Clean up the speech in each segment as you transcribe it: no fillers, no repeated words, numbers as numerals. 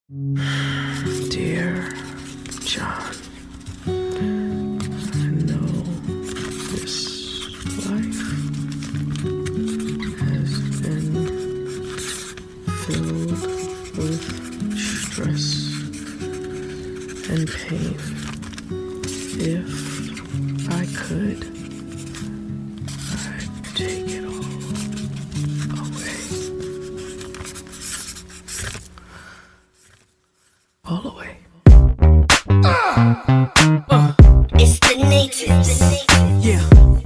Dear John, I know this life has been filled with stress and pain. If I could, I'd take it all away. All away. It's the natives. Yeah.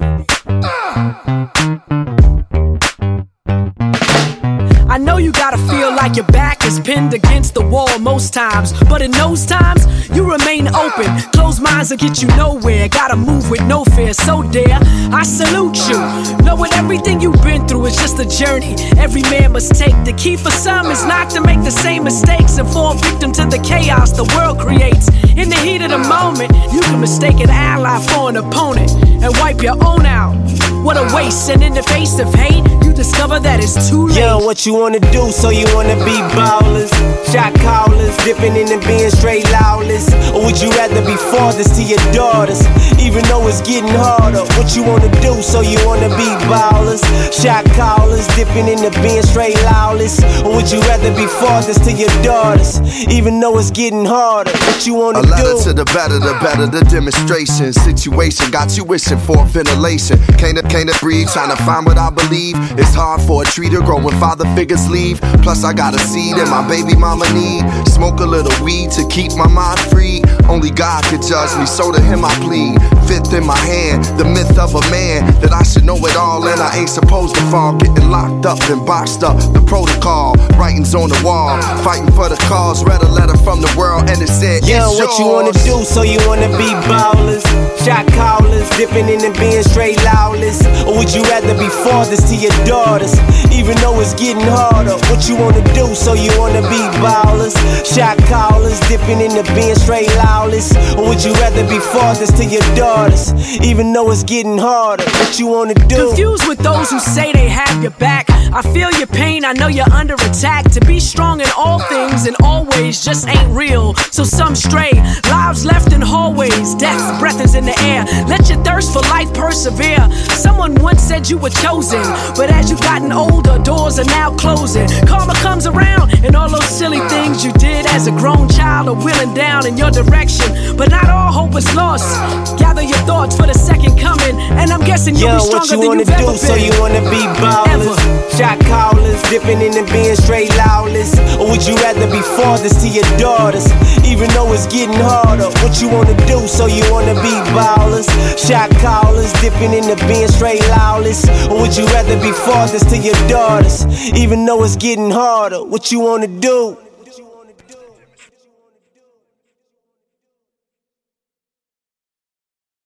I know you gotta feel like your back is pinned against the wall most times, but in those times, you remain open. Closed minds will get you nowhere. Gotta move with no fear, so dare I salute you. Knowing everything you've been through is just a journey every man must take. The key for some is not to make the same mistakes and fall victim to the chaos the world creates. In the heat of the moment, you can mistake an ally for an opponent and wipe your own out. What a waste, and in the face of hate, you discover that it's too late. Yeah, what you wanna do, so you wanna be ballers, shot callers, dipping in and being straight lawless? Or would you rather be fathers to your daughters, even though it's getting harder? What you wanna do, so you wanna be ballers, shot callers, dipping in and being straight lawless? Or would you rather be fathers to your daughters, even though it's getting harder? What you wanna do? A letter to the better, the demonstration. Situation got you wishing for ventilation. Can't breathe, trying to find what I believe. It's hard for a tree to grow when father figures leave. Plus I got a seed and my baby mama need. Smoke a little weed to keep my mind free. Only God could judge me, so to him I plead. Fifth in my hand, the myth of a man, that I should know it all and I ain't supposed to fall. Getting locked up and boxed up, the protocol. Writings on the wall, fighting for the cause. Read a letter from the world and it said, yeah, it's what yours. you wanna do, so you wanna be ballers, shot callers, dipping in and being straight lawless? Or would you rather be fathers to your daughters, even though it's getting harder? What you wanna do, so you wanna be ballers, shot callers, dipping in and being straight lawless? Or would you rather be fathers to your daughters, even though it's getting harder? What you wanna do? Confused with those who say they have your back. I feel your pain, I know you're under attack. To be strong in all things and always just ain't real, so some stray. Lives left in hallways, death's breath is in the air. Let your thirst for life persevere. Someone once said you were chosen, but as you've gotten older, doors are now closing. Karma comes around, and all those silly things you did as a grown child are wheeling down in your direction. But not all hope is lost. Gather your thoughts for the second coming, and I'm guessing you'll be stronger than you've ever been. So you wanna be ballers, shot callers, dipping in and being straight lawless? Or would you rather be fathers to your daughters, even though it's getting harder? What you wanna do, so you wanna be ballers, shot callers, dipping in and being straight lawless? Or would you rather be fathers to your daughters, even though it's getting harder? What you wanna do?